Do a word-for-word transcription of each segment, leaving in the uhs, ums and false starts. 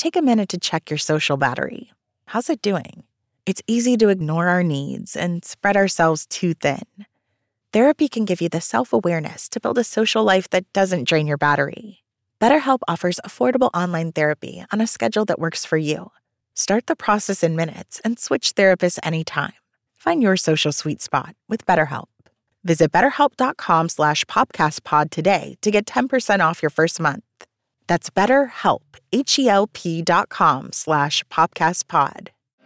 take a minute to check your social battery. How's it doing? It's easy to ignore our needs and spread ourselves too thin. Therapy can give you the self-awareness to build a social life that doesn't drain your battery. BetterHelp offers affordable online therapy on a schedule that works for you. Start the process in minutes and switch therapists anytime. Find your social sweet spot with BetterHelp. Visit betterhelp.com slash popcastpod today to get ten percent off your first month. That's BetterHelp, H-E-L-P dot com slash popcastpod.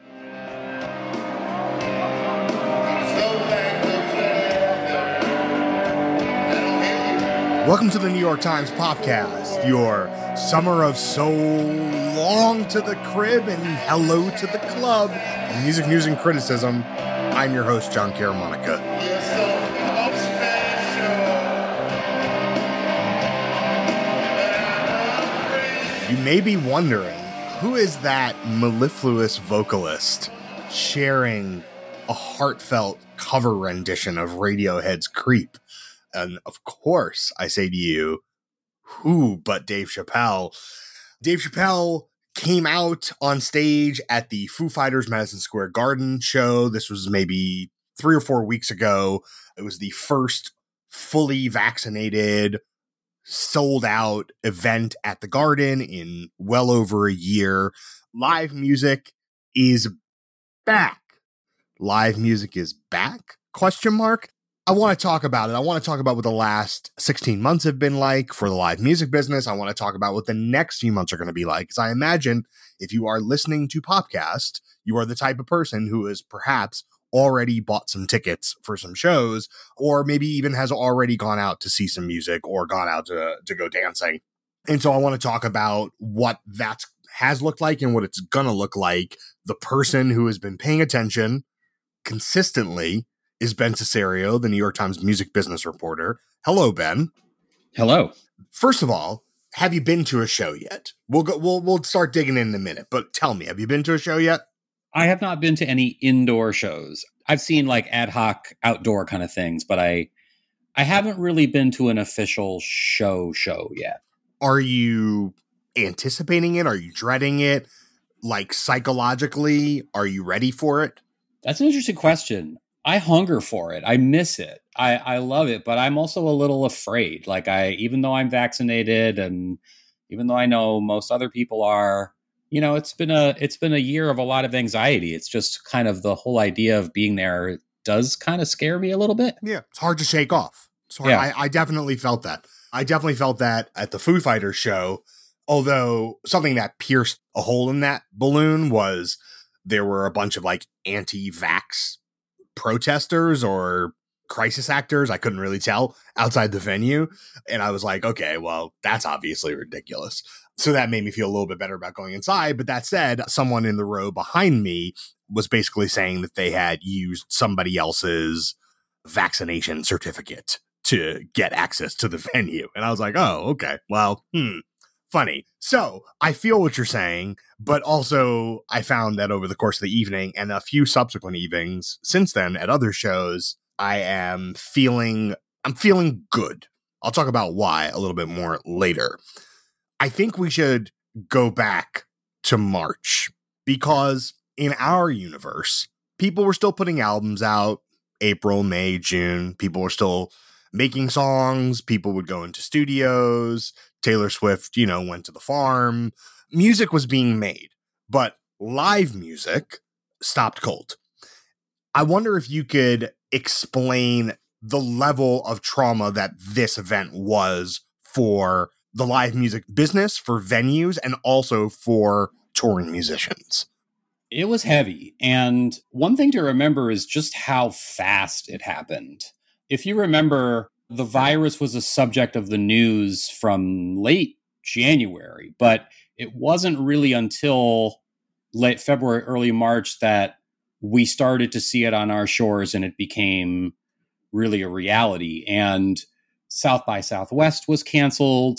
Welcome to the New York Times Popcast, your summer of so long to the crib and hello to the club. Music, news, and criticism. I'm your host, John Caramonica. You may be wondering, who is that mellifluous vocalist sharing a heartfelt cover rendition of Radiohead's Creep? And of course, I say to you, who but Dave Chappelle? Dave Chappelle came out on stage at the Foo Fighters Madison Square Garden show. This was maybe three or four weeks ago. It was the first fully vaccinated, sold out event at the Garden in well over a year. Live music is back. Live music is back? Question mark. I want to talk about it. I want to talk about what the last sixteen months have been like for the live music business. I want to talk about what the next few months are going to be like. Because I imagine if you are listening to Popcast, you are the type of person who has perhaps already bought some tickets for some shows, or maybe even has already gone out to see some music or gone out to, to go dancing. And so I want to talk about what that has looked like and what it's going to look like. The person who has been paying attention consistently is Ben Cesario, the New York Times music business reporter. Hello, Ben. Hello. First of all, have you been to a show yet? We'll go. We'll we'll start digging in, in a minute. But tell me, have you been to a show yet? I have not been to any indoor shows. I've seen like ad hoc outdoor kind of things, but I I haven't really been to an official show show yet. Are you anticipating it? Are you dreading it? Like psychologically, are you ready for it? That's an interesting question. I hunger for it. I miss it. I, I love it, but I'm also a little afraid. Like I, even though I'm vaccinated and even though I know most other people are, you know, it's been a, it's been a year of a lot of anxiety. It's just kind of the whole idea of being there does kind of scare me a little bit. Yeah. It's hard to shake off. It's hard. Yeah. I, I definitely felt that. I definitely felt that at the Foo Fighters show, although something that pierced a hole in that balloon was there were a bunch of like anti-vax protesters or crisis actors, I couldn't really tell, outside the venue. And I was like, okay, well, that's obviously ridiculous. So that made me feel a little bit better about going inside. But that said, someone in the row behind me was basically saying that they had used somebody else's vaccination certificate to get access to the venue. And I was like, oh, okay, well, hmm. Funny. So I feel what you're saying, but also I found that over the course of the evening and a few subsequent evenings since then at other shows, I am feeling, I'm feeling good. I'll talk about why a little bit more later. I think we should go back to March because in our universe, people were still putting albums out April, May, June. People were still making songs. People would go into studios. Taylor Swift, you know, went to the farm. Music was being made, but live music stopped cold. I wonder if you could explain the level of trauma that this event was for the live music business, for venues, and also for touring musicians. It was heavy. And one thing to remember is just how fast it happened. If you remember, the virus was a subject of the news from late January, but it wasn't really until late February, early March that we started to see it on our shores and it became really a reality. And South by Southwest was canceled.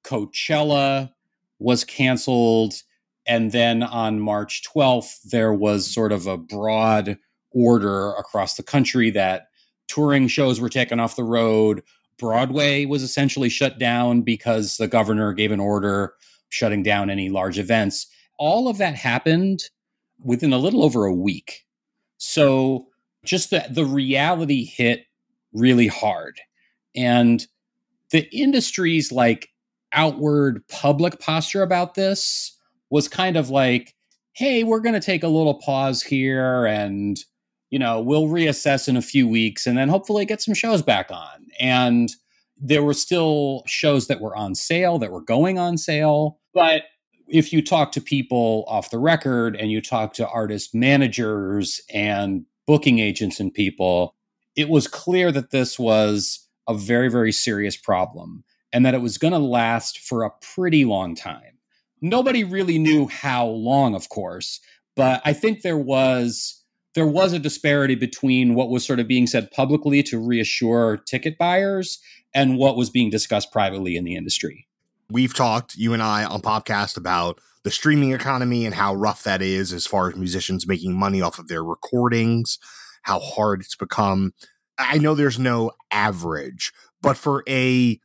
Coachella was canceled. And then on March twelfth, there was sort of a broad order across the country that touring shows were taken off the road. Broadway was essentially shut down because the governor gave an order shutting down any large events. all of that happened within a little over a week. So just the, the reality hit really hard. And the industry's like outward public posture about this was kind of like, hey, we're going to take a little pause here and, you know, we'll reassess in a few weeks and then hopefully get some shows back on. And there were still shows that were on sale, that were going on sale. But if you talk to people off the record and you talk to artist managers and booking agents and people, it was clear that this was a very, very serious problem and that it was going to last for a pretty long time. Nobody really knew how long, of course, but I think there was there was a disparity between what was sort of being said publicly to reassure ticket buyers and what was being discussed privately in the industry. We've talked, you and I, on podcast about the streaming economy and how rough that is as far as musicians making money off of their recordings, how hard it's become. I know there's no average, but for a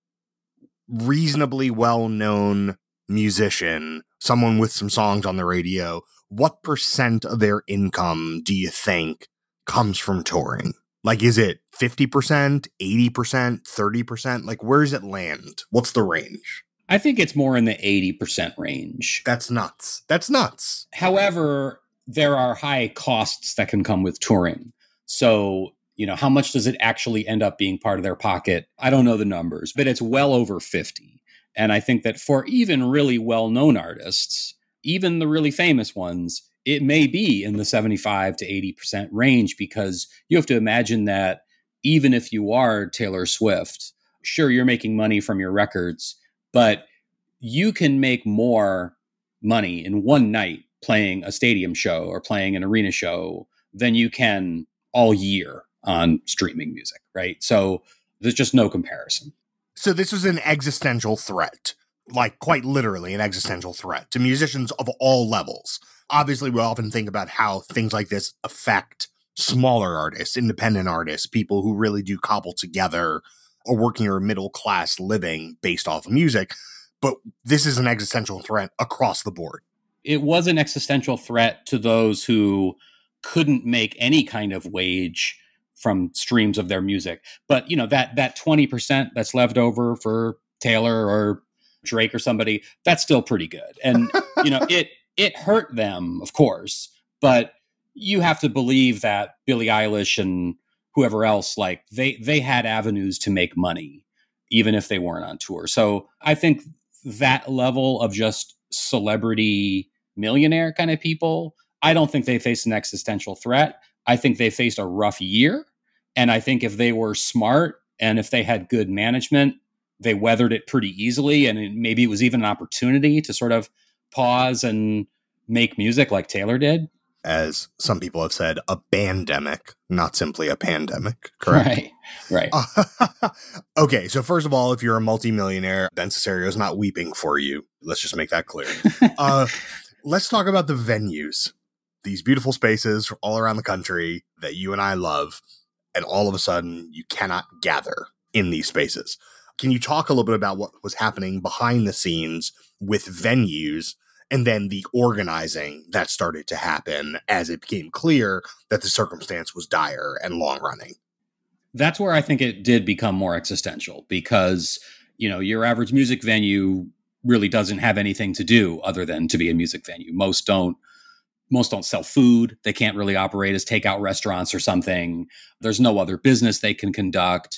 reasonably well-known musician, someone with some songs on the radio, what percent of their income do you think comes from touring? Like, is it fifty percent, eighty percent, thirty percent? Like, where does it land? What's the range? I think it's more in the eighty percent range. That's nuts. That's nuts. However, there are high costs that can come with touring. So, you know, how much does it actually end up being part of their pocket? I don't know the numbers, but it's well over fifty. And I think that for even really well-known artists, even the really famous ones, it may be in the seventy-five to eighty percent range, because you have to imagine that even if you are Taylor Swift, sure, you're making money from your records, but you can make more money in one night playing a stadium show or playing an arena show than you can all year on streaming music, right? So there's just no comparison. So this was an existential threat, like quite literally an existential threat to musicians of all levels. Obviously, we often think about how things like this affect smaller artists, independent artists, people who really do cobble together a working or middle class living based off of music. But this is an existential threat across the board. It was an existential threat to those who couldn't make any kind of wage from streams of their music. But, you know, that that twenty percent that's left over for Taylor or Drake or somebody, that's still pretty good. And, you know, it it hurt them, of course, but you have to believe that Billie Eilish and whoever else, like they they had avenues to make money, even if they weren't on tour. So I think that level of just celebrity millionaire kind of people, I don't think they faced an existential threat. I think they faced a rough year. And I think if they were smart and if they had good management, they weathered it pretty easily. And it, maybe it was even an opportunity to sort of pause and make music like Taylor did. As some people have said, a bandemic, not simply a pandemic, correct? Right, right. Uh, okay, so first of all, if you're a multimillionaire, Ben Cesario is not weeping for you. Let's just make that clear. uh, let's talk about the venues. These beautiful spaces all around the country that you and I love, and all of a sudden you cannot gather in these spaces. Can you talk a little bit about what was happening behind the scenes with venues and then the organizing that started to happen as it became clear that the circumstance was dire and long running? That's where I think it did become more existential, because, you know, your average music venue really doesn't have anything to do other than to be a music venue. Most don't. Most don't sell food. They can't really operate as takeout restaurants or something. There's no other business they can conduct.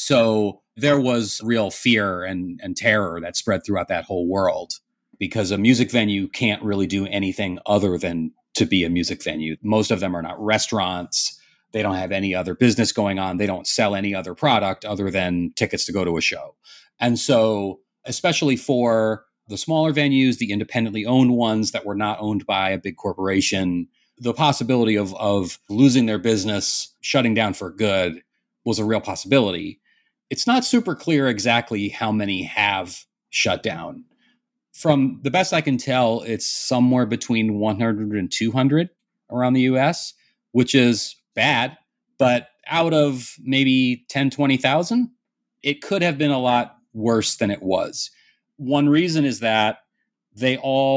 So there was real fear and, and terror that spread throughout that whole world, because a music venue can't really do anything other than to be a music venue. Most of them are not restaurants. They don't have any other business going on. They don't sell any other product other than tickets to go to a show. And so, especially for the smaller venues, the independently owned ones that were not owned by a big corporation, the possibility of, of losing their business, shutting down for good, was a real possibility. It's not super clear exactly how many have shut down. From the best I can tell, it's somewhere between one hundred and two hundred around the U S, which is bad. But out of maybe ten, twenty thousand, it could have been a lot worse than it was. One reason is that they all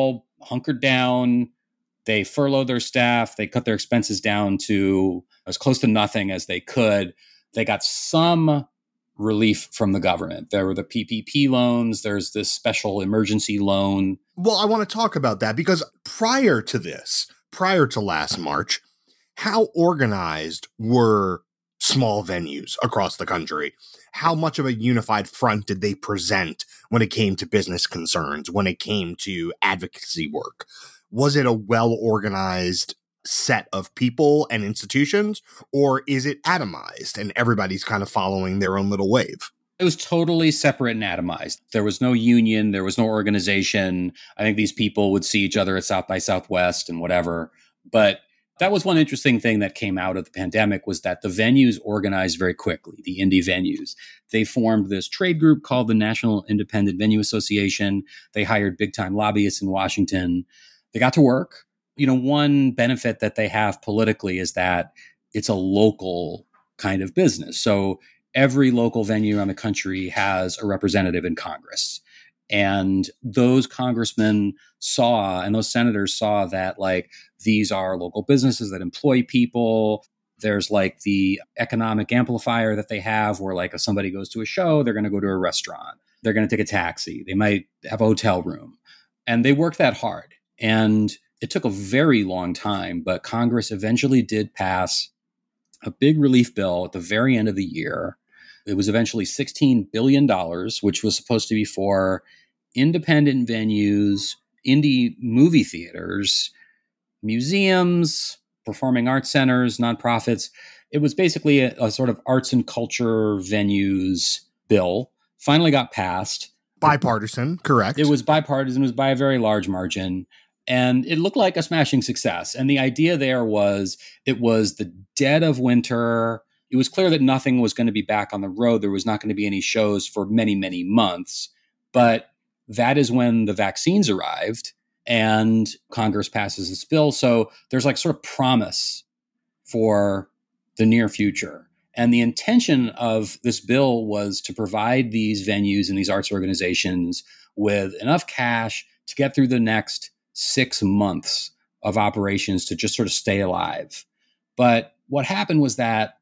hunkered down. They furloughed their staff. They cut their expenses down to as close to nothing as they could. They got some relief from the government. There were the P P P loans. There's this special emergency loan. Well, I want to talk about that because prior to this, prior to last March, how organized were small venues across the country? How much of a unified front did they present when it came to business concerns, when it came to advocacy work? Was it a well-organized set of people and institutions, or is it atomized and everybody's kind of following their own little wave? It was totally separate and atomized. There was no union. There was no organization. I think these people would see each other at South by Southwest and whatever. But that was one interesting thing that came out of the pandemic was that the venues organized very quickly, the indie venues. They formed this trade group called the National Independent Venue Association. They hired big-time lobbyists in Washington. They got to work. You know, one benefit that they have politically is that it's a local kind of business. So every local venue around the country has a representative in Congress. And those congressmen saw, and those senators saw that, like, these are local businesses that employ people. There's like the economic amplifier that they have where, like, if somebody goes to a show, they're going to go to a restaurant. They're going to take a taxi. They might have a hotel room. And they worked that hard. And it took a very long time, but Congress eventually did pass a big relief bill at the very end of the year. It was eventually sixteen billion dollars, which was supposed to be for independent venues, indie movie theaters, museums, performing arts centers, nonprofits. It was basically a, a sort of arts and culture venues bill. Finally got passed. Bipartisan, correct. It was bipartisan. It was by a very large margin. And it looked like a smashing success. And the idea there was it was the dead of winter. It was clear that nothing was going to be back on the road. There was not going to be any shows for many, many months. But that is when the vaccines arrived and Congress passes this bill. So there's like sort of promise for the near future. And the intention of this bill was to provide these venues and these arts organizations with enough cash to get through the next six months of operations to just sort of stay alive. But what happened was that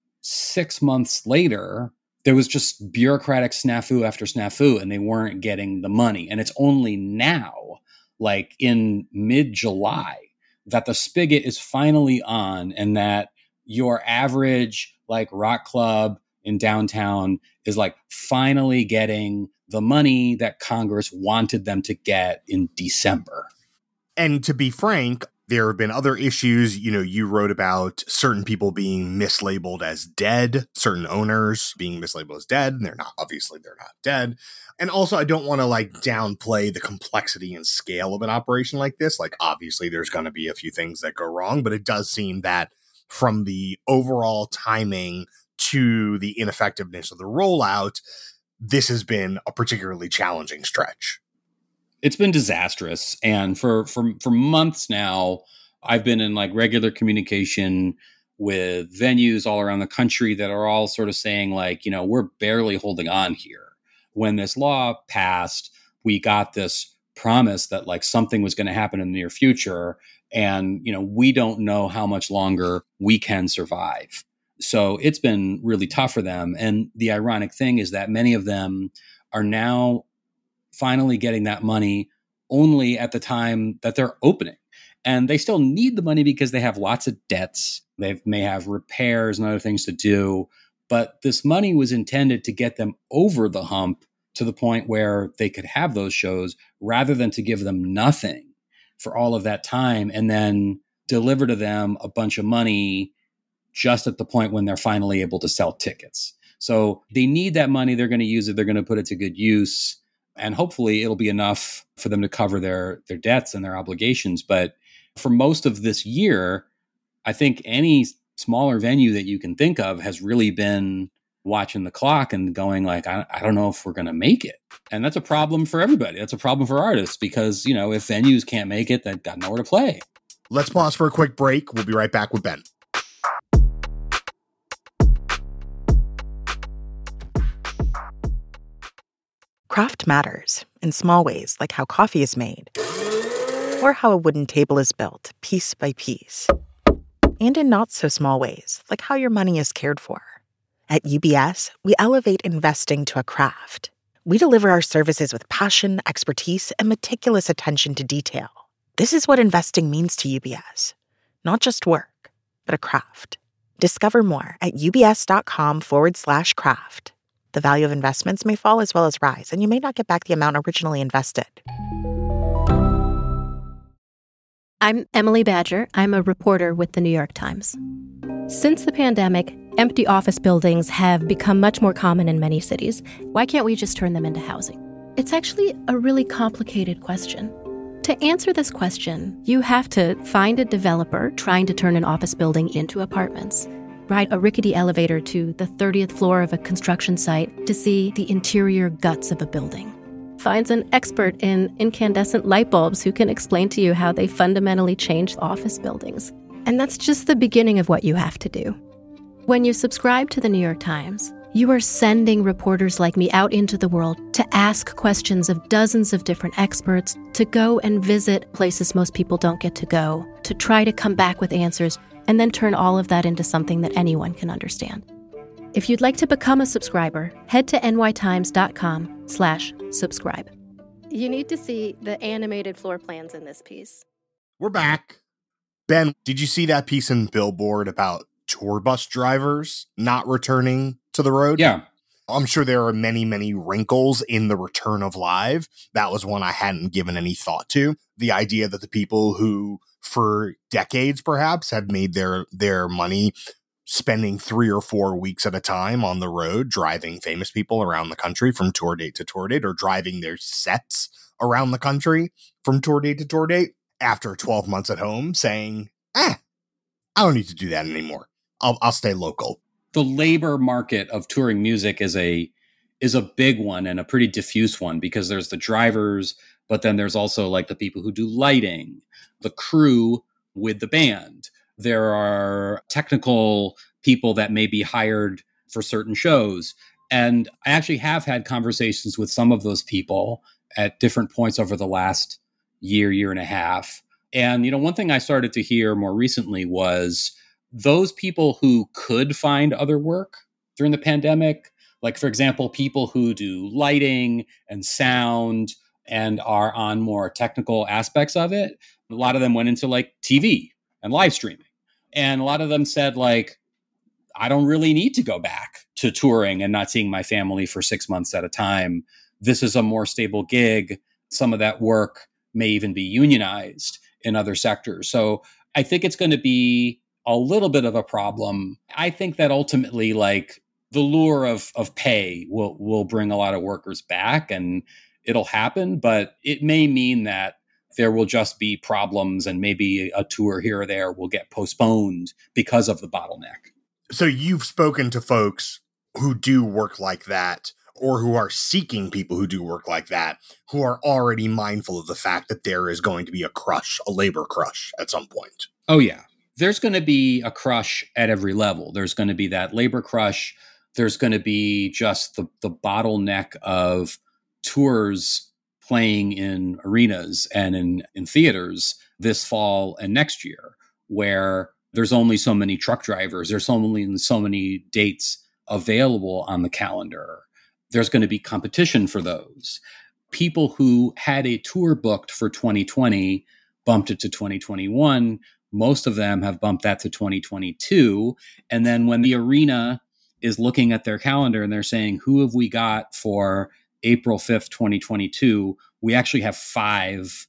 six months later, there was just bureaucratic snafu after snafu, and they weren't getting the money. And it's only now, like in mid-July, that the spigot is finally on and that your average like rock club in downtown is like finally getting the money that Congress wanted them to get in December. And to be frank, there have been other issues. You know, you wrote about certain people being mislabeled as dead, certain owners being mislabeled as dead, and they're not, obviously they're not dead. And also, I don't want to like downplay the complexity and scale of an operation like this. Like, obviously there's going to be a few things that go wrong, but it does seem that from the overall timing to the ineffectiveness of the rollout, this has been a particularly challenging stretch. It's been disastrous. And for, for, for months now, I've been in like regular communication with venues all around the country that are all sort of saying like, you know, we're barely holding on here. When this law passed, we got this promise that like something was going to happen in the near future. And, you know, we don't know how much longer we can survive. So it's been really tough for them. And the ironic thing is that many of them are now finally getting that money only at the time that they're opening. And they still need the money because they have lots of debts. They may have repairs and other things to do. But this money was intended to get them over the hump to the point where they could have those shows rather than to give them nothing for all of that time and then deliver to them a bunch of money just at the point when they're finally able to sell tickets. So they need that money. They're going to use it. They're going to put it to good use. And hopefully it'll be enough for them to cover their, their debts and their obligations. But for most of this year, I think any smaller venue that you can think of has really been watching the clock and going like, I, I don't know if we're going to make it. And that's a problem for everybody. That's a problem for artists because, you know, if venues can't make it, they've got nowhere to play. Let's pause for a quick break. We'll be right back with Ben. Craft matters in small ways, like how coffee is made, or how a wooden table is built piece by piece. And in not so small ways, like how your money is cared for. At U B S, we elevate investing to a craft. We deliver our services with passion, expertise, and meticulous attention to detail. This is what investing means to U B S. Not just work, but a craft. Discover more at ubs.com forward slash craft. The value of investments may fall as well as rise, and you may not get back the amount originally invested. I'm Emily Badger. I'm a reporter with the New York Times. Since the pandemic, empty office buildings have become much more common in many cities. Why can't we just turn them into housing? It's actually a really complicated question. To answer this question, you have to find a developer trying to turn an office building into apartments, ride a rickety elevator to the thirtieth floor of a construction site to see the interior guts of a building, finds an expert in incandescent light bulbs who can explain to you how they fundamentally change office buildings. And that's just the beginning of what you have to do. When you subscribe to the New York Times, you are sending reporters like me out into the world to ask questions of dozens of different experts, to go and visit places most people don't get to go, to try to come back with answers, and then turn all of that into something that anyone can understand. If you'd like to become a subscriber, head to nytimes.com slash subscribe. You need to see the animated floor plans in this piece. We're back. Ben, did you see that piece in Billboard about tour bus drivers not returning to the road? Yeah. I'm sure there are many, many wrinkles in the return of live. That was one I hadn't given any thought to. The idea that the people who, for decades perhaps, had made their, their money spending three or four weeks at a time on the road, driving famous people around the country from tour date to tour date, or driving their sets around the country from tour date to tour date, after twelve months at home, saying, eh, I don't need to do that anymore. I'll, I'll stay local. The labor market of touring music is a is a big one and a pretty diffuse one, because there's the drivers, but then there's also like the people who do lighting, the crew with the band. There are technical people that may be hired for certain shows. And I actually have had conversations with some of those people at different points over the last year, year and a half. And, you know, one thing I started to hear more recently was those people who could find other work during the pandemic, like, for example, people who do lighting and sound and are on more technical aspects of it, a lot of them went into like T V and live streaming. And a lot of them said, like, I don't really need to go back to touring and not seeing my family for six months at a time. This is a more stable gig. Some of that work may even be unionized in other sectors. So I think it's going to be a little bit of a problem. I think that ultimately, like, the lure of of pay will will bring a lot of workers back, and it'll happen, but it may mean that there will just be problems, and maybe a tour here or there will get postponed because of the bottleneck. So you've spoken to folks who do work like that, or who are seeking people who do work like that, who are already mindful of the fact that there is going to be a crush, a labor crush at some point. Oh, yeah. There's going to be a crush at every level. There's going to be that labor crush. There's going to be just the, the bottleneck of tours playing in arenas and in, in theaters this fall and next year, where there's only so many truck drivers. There's only so many dates available on the calendar. There's going to be competition for those. People who had a tour booked for twenty twenty bumped it to twenty twenty-one. Most of them have bumped that to twenty twenty-two. And then when the arena is looking at their calendar and they're saying, who have we got for April fifth, twenty twenty-two? We actually have five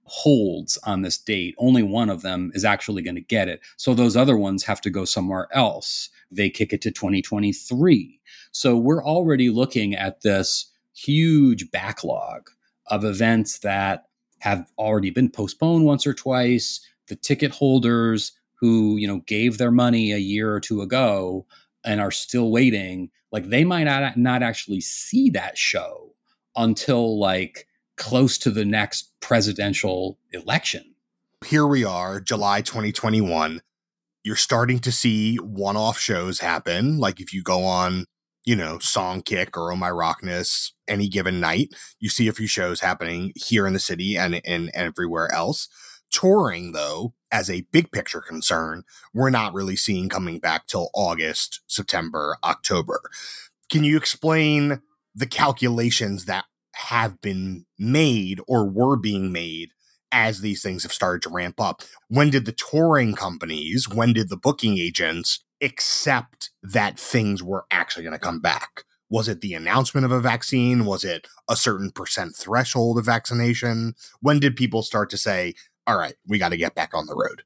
holds on this date. Only one of them is actually going to get it. So those other ones have to go somewhere else. They kick it to twenty twenty-three. So we're already looking at this huge backlog of events that have already been postponed once or twice. The ticket holders who, you know, gave their money a year or two ago and are still waiting, like, they might not, not actually see that show until like close to the next presidential election. Here we are, July twenty twenty-one. You're starting to see one-off shows happen. Like if you go on, you know, Songkick or Oh My Rockness any given night. You see a few shows happening here in the city and, and, and everywhere else. Touring, though, as a big picture concern, we're not really seeing coming back till August, September, October. Can you explain the calculations that have been made or were being made as these things have started to ramp up? When did the touring companies, when did the booking agents accept that things were actually going to come back? Was it the announcement of a vaccine? Was it a certain percent threshold of vaccination? When did people start to say, all right, we got to get back on the road?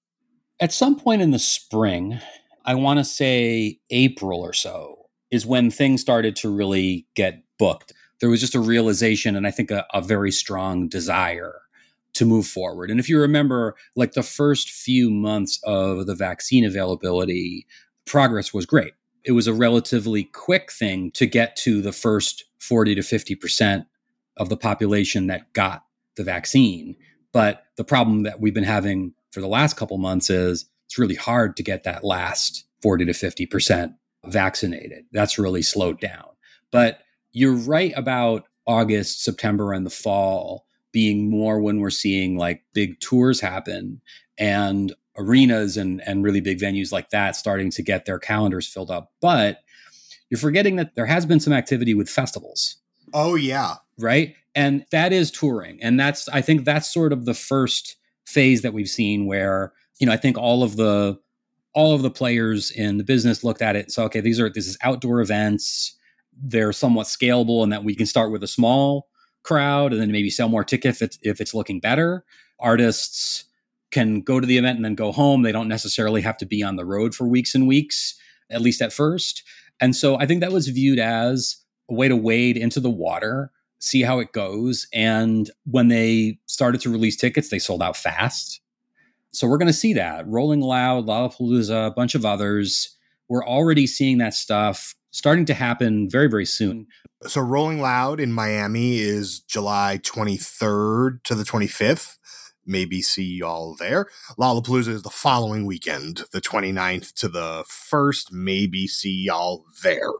At some point in the spring, I want to say April or so, is when things started to really get booked. There was just a realization and I think a, a very strong desire to move forward. And if you remember, like the first few months of the vaccine availability, progress was great. It was a relatively quick thing to get to the first forty to fifty percent of the population that got the vaccine. But the problem that we've been having for the last couple months is it's really hard to get that last forty to fifty percent vaccinated. That's really slowed down. But you're right about August, September, and the fall being more when we're seeing like big tours happen and arenas and, and really big venues like that starting to get their calendars filled up. But you're forgetting that there has been some activity with festivals. Oh, yeah. Right? And that is touring. And that's, I think that's sort of the first phase that we've seen where, you know, I think all of the, all of the players in the business looked at it. So, okay, these are, this is outdoor events. They're somewhat scalable in that we can start with a small crowd and then maybe sell more tickets if it's, if it's looking better. Artists can go to the event and then go home. They don't necessarily have to be on the road for weeks and weeks, at least at first. And so I think that was viewed as a way to wade into the water, see how it goes. And when they started to release tickets, they sold out fast. So we're going to see that. Rolling Loud, Lollapalooza, a bunch of others. We're already seeing that stuff starting to happen very, very soon. So Rolling Loud in Miami is July twenty-third to the twenty-fifth. Maybe see y'all there. Lollapalooza is the following weekend, the twenty-ninth to the first. Maybe see y'all there.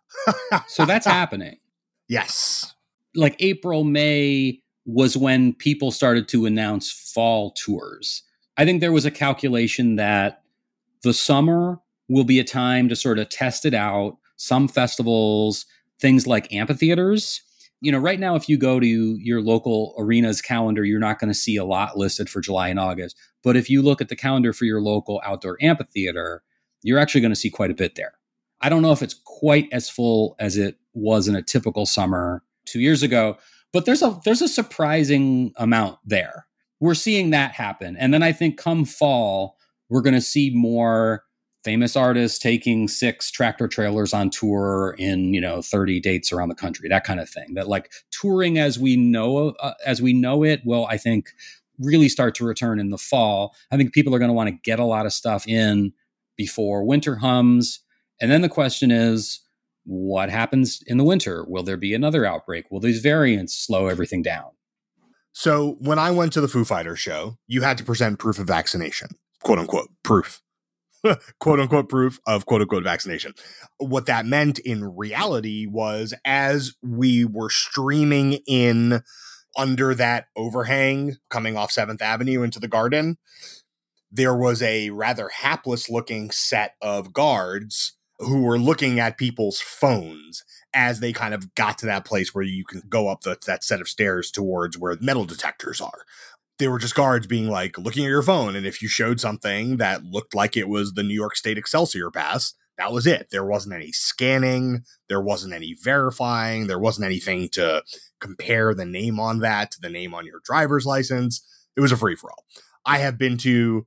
So that's happening. Yes. Like April, May was when people started to announce fall tours. I think there was a calculation that the summer will be a time to sort of test it out. Some festivals, things like amphitheaters. You know, right now, if you go to your local arena's calendar, you're not going to see a lot listed for July and August. But if you look at the calendar for your local outdoor amphitheater, you're actually going to see quite a bit there. I don't know if it's quite as full as it was in a typical summer two years ago, but there's a there's a surprising amount there. We're seeing that happen. And then I think come fall, we're going to see more famous artists taking six tractor trailers on tour in, you know, thirty dates around the country, that kind of thing. That like touring as we know, uh, as we know it will, I think, really start to return in the fall. I think people are going to want to get a lot of stuff in before winter hums. And then the question is, what happens in the winter? Will there be another outbreak? Will these variants slow everything down? So when I went to the Foo Fighters show, you had to present proof of vaccination, quote unquote, proof. quote unquote proof of quote unquote vaccination. What that meant in reality was as we were streaming in under that overhang coming off seventh Avenue into the Garden, there was a rather hapless looking set of guards who were looking at people's phones as they kind of got to that place where you can go up the, that set of stairs towards where metal detectors are. They were just guards being like, looking at your phone. And if you showed something that looked like it was the New York State Excelsior pass, that was it. There wasn't any scanning. There wasn't any verifying. There wasn't anything to compare the name on that to the name on your driver's license. It was a free-for-all. I have been to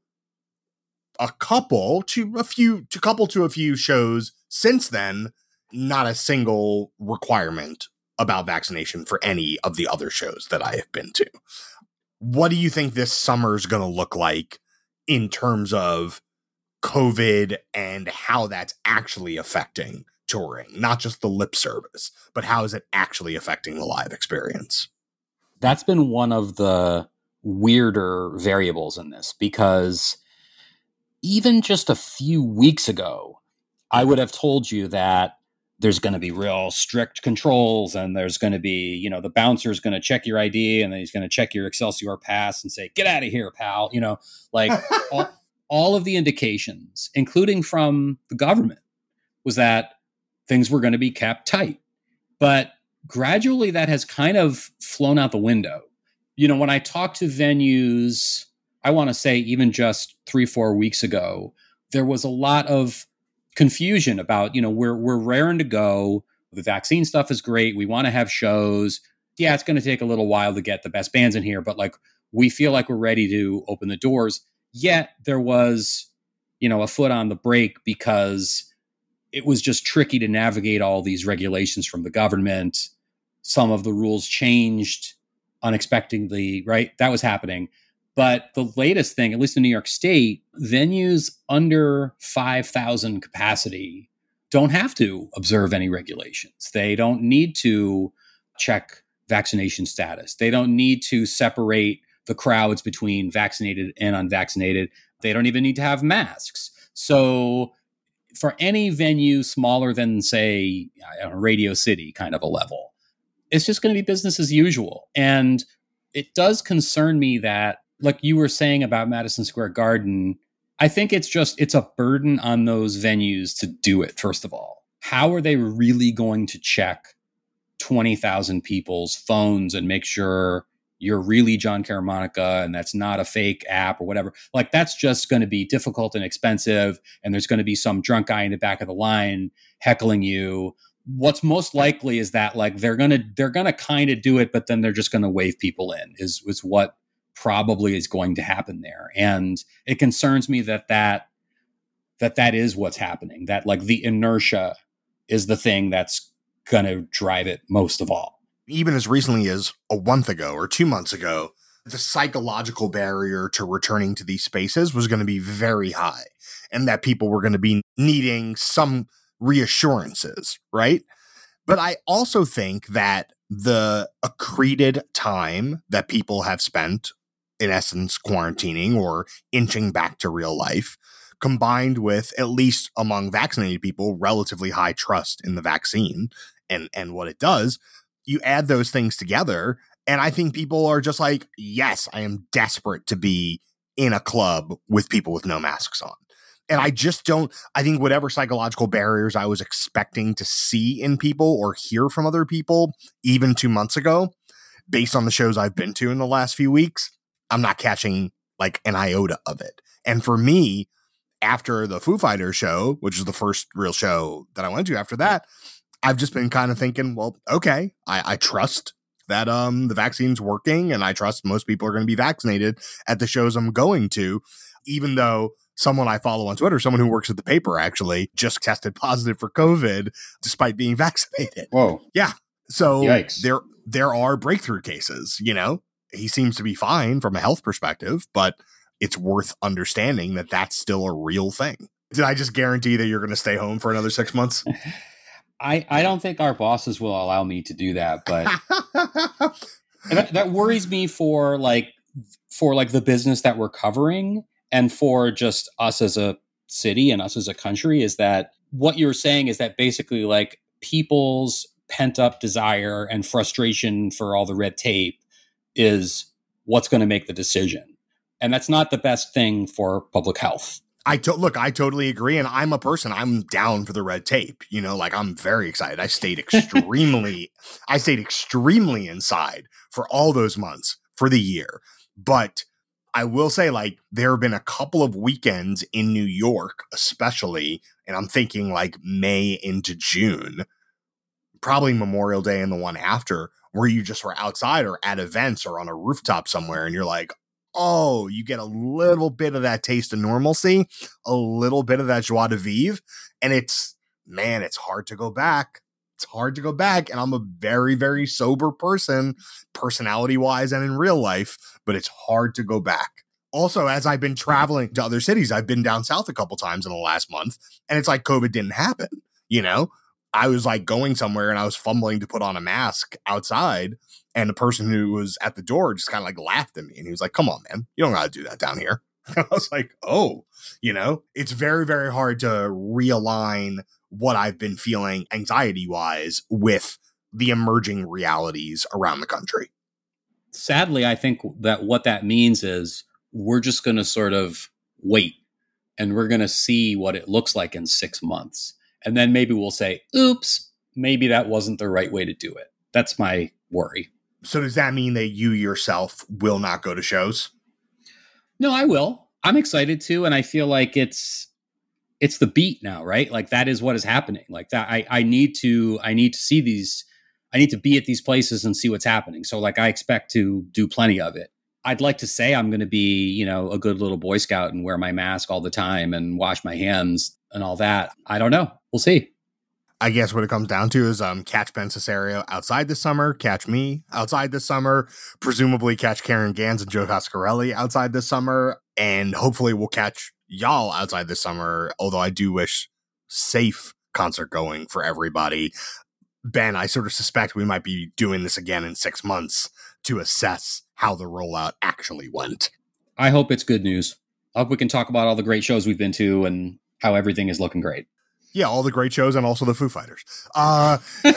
a couple to a few to couple to a few shows since then. Not a single requirement about vaccination for any of the other shows that I have been to. What do you think this summer is going to look like in terms of COVID and how that's actually affecting touring? Not just the lip service, but how is it actually affecting the live experience? That's been one of the weirder variables in this, because even just a few weeks ago, I would have told you that there's going to be real strict controls, and there's going to be, you know, the bouncer's going to check your I D, and then he's going to check your Excelsior pass and say, get out of here, pal. You know, like all, all of the indications, including from the government, was that things were going to be kept tight. But gradually that has kind of flown out the window. You know, when I talk to venues, I want to say even just three, four weeks ago, there was a lot of confusion about, you know, we're we're raring to go. The vaccine stuff is great. We want to have shows. Yeah, it's going to take a little while to get the best bands in here, but like we feel like we're ready to open the doors. Yet there was, you know, a foot on the brake because it was just tricky to navigate all these regulations from the government. Some of the rules changed unexpectedly, right? That was happening. But the latest thing, at least in New York State, venues under five thousand capacity don't have to observe any regulations. They don't need to check vaccination status. They don't need to separate the crowds between vaccinated and unvaccinated. They don't even need to have masks. So for any venue smaller than, say, a Radio City kind of a level, it's just going to be business as usual. And it does concern me that, like you were saying about Madison Square Garden, I think it's just, it's a burden on those venues to do it, first of all. How are they really going to check twenty thousand people's phones and make sure you're really John Caramonica and that's not a fake app or whatever? Like, that's just going to be difficult and expensive. And there's going to be some drunk guy in the back of the line heckling you. What's most likely is that, like, they're going to, they're going to kind of do it, but then they're just going to wave people in is, is what probably is going to happen there. And it concerns me that that, that that is what's happening, that like the inertia is the thing that's going to drive it most of all. Even as recently as a month ago or two months ago, the psychological barrier to returning to these spaces was going to be very high, and that people were going to be needing some reassurances, right? But I also think that the accreted time that people have spent, in essence, quarantining or inching back to real life, combined with, at least among vaccinated people, relatively high trust in the vaccine and, and what it does, you add those things together, and I think people are just like, yes, I am desperate to be in a club with people with no masks on. And I just don't, I think whatever psychological barriers I was expecting to see in people or hear from other people, even two months ago, based on the shows I've been to in the last few weeks, I'm not catching like an iota of it. And for me, after the Foo Fighters show, which is the first real show that I went to after that, I've just been kind of thinking, well, okay, I, I trust that um, the vaccine's working, and I trust most people are going to be vaccinated at the shows I'm going to, even though someone I follow on Twitter, someone who works at the paper, actually just tested positive for COVID despite being vaccinated. Whoa. Yeah. So Yikes. there there are breakthrough cases, you know. He seems to be fine from a health perspective, but it's worth understanding that that's still a real thing. Did I just guarantee that you're going to stay home for another six months? I, I don't think our bosses will allow me to do that, but that, that worries me for like for like the business that we're covering, and for just us as a city and us as a country, is that what you're saying is that basically like people's pent up desire and frustration for all the red tape is what's going to make the decision. And that's not the best thing for public health. I to- look, I totally agree. And I'm a person, I'm down for the red tape. You know, like I'm very excited. I stayed extremely, I stayed extremely inside for all those months for the year. But I will say, like, there have been a couple of weekends in New York, especially, and I'm thinking like May into June, probably Memorial Day and the one after, where you just were outside or at events or on a rooftop somewhere, and you're like, oh, you get a little bit of that taste of normalcy, a little bit of that joie de vivre. And it's, man, it's hard to go back. It's hard to go back. And I'm a very, very sober person, personality wise and in real life, but it's hard to go back. Also, as I've been traveling to other cities, I've been down south a couple times in the last month, and it's like COVID didn't happen. You know, I was like going somewhere and I was fumbling to put on a mask outside, and the person who was at the door just kind of like laughed at me, and he was like, come on, man, you don't got to do that down here. And I was like, oh, you know, it's very, very hard to realign what I've been feeling anxiety-wise with the emerging realities around the country. Sadly, I think that what that means is we're just going to sort of wait and we're going to see what it looks like in six months. And then maybe we'll say, oops, maybe that wasn't the right way to do it. That's my worry. So does that mean that you yourself will not go to shows? No, I will. I'm excited to. And I feel like it's it's the beat now, right? Like that is what is happening. Like that, I, I need to I need to see these. I need to be at these places and see what's happening. So like I expect to do plenty of it. I'd like to say I'm going to be, you know, a good little Boy Scout and wear my mask all the time and wash my hands and all that. I don't know. We'll see. I guess what it comes down to is um, catch Ben Cesario outside this summer, catch me outside this summer, presumably catch Karen Gans and Joe Coscarelli outside this summer, and hopefully we'll catch y'all outside this summer, although I do wish safe concert going for everybody. Ben, I sort of suspect we might be doing this again in six months to assess how the rollout actually went. I hope it's good news. I hope we can talk about all the great shows we've been to and how everything is looking great. Yeah, all the great shows and also the Foo Fighters. Uh,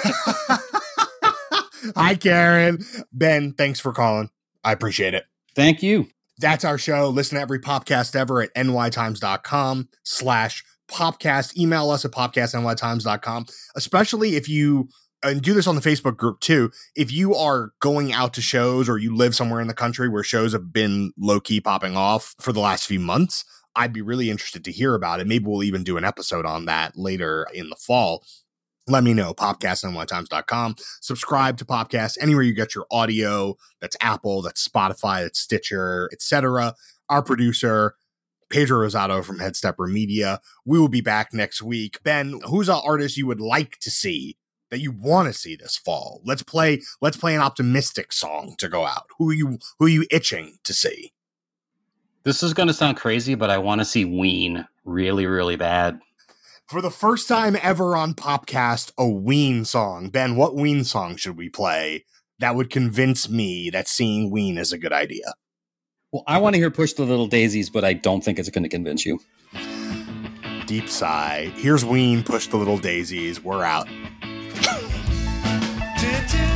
hi, Karen. Ben, thanks for calling. I appreciate it. Thank you. That's our show. Listen to every podcast ever at nytimes.com slash popcast. Email us at popcastnytimes dot com, especially if you, and do this on the Facebook group too, if you are going out to shows or you live somewhere in the country where shows have been low-key popping off for the last few months, I'd be really interested to hear about it. Maybe we'll even do an episode on that later in the fall. Let me know, popcast n y times dot com. Subscribe to Popcast anywhere you get your audio. That's Apple, that's Spotify, that's Stitcher, et cetera. Our producer, Pedro Rosado from Headstepper Media. We will be back next week. Ben, who's an artist you would like to see that you want to see this fall? Let's play. Let's play an optimistic song to go out. Who are you? Who are you itching to see? This is going to sound crazy, but I want to see Ween really, really bad. For the first time ever on Popcast, a Ween song. Ben, what Ween song should we play that would convince me that seeing Ween is a good idea? Well, I want to hear Push the Little Daisies, but I don't think it's going to convince you. Deep sigh. Here's Ween, Push the Little Daisies. We're out.